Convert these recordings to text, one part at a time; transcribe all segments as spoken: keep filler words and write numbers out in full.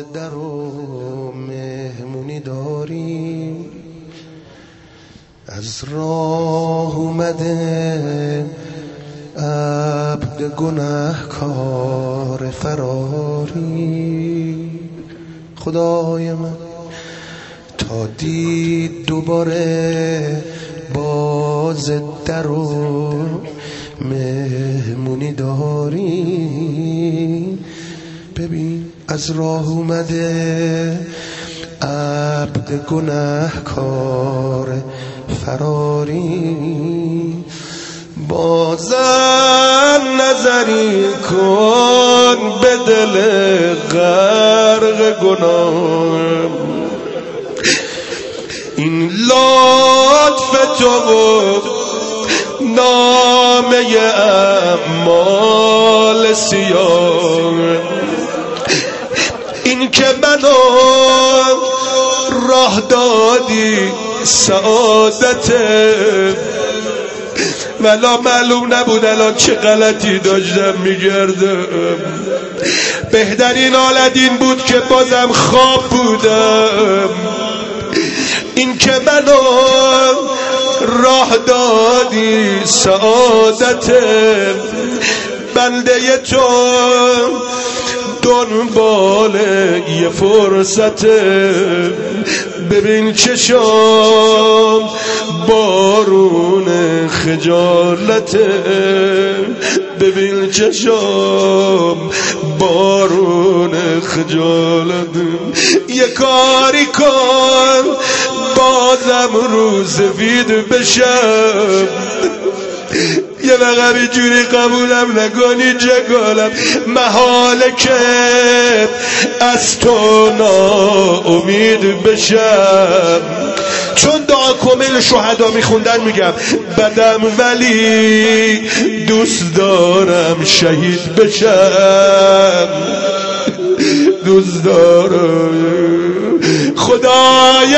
در و مهمونی داریم، از راه اومده عبد گناهکار فراری. خدای من تا دید دوباره باز در و مهمونی داری. ببین از راه اومده عبد گناهکار فراری. بازم نظری کن به دل غرق گناه، این لطف تو و نامه اعمال سیاه، این که منو راه دادی سعادت، ولا معلوم نبود الان چه غلطی داشتم میگردم. بهترین حالت این بود که بازم خواب بودم، این که منو راه دادی سعادت، بنده تو دنبال یه فرصت. ببین چشام بارون خجالت، ببین چشام بارون خجالت. یه کاری کن بازم روز سفید بشم، یه وقت اینجوری قبولم نکنی جگالم، محاله که از تو ناامید بشم. چون دعا کامل شهدا میخوندن میگم بدم ولی دوست دارم شهید بشم، دوست دارم. خدای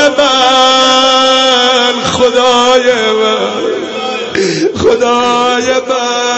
من خدای من خدای من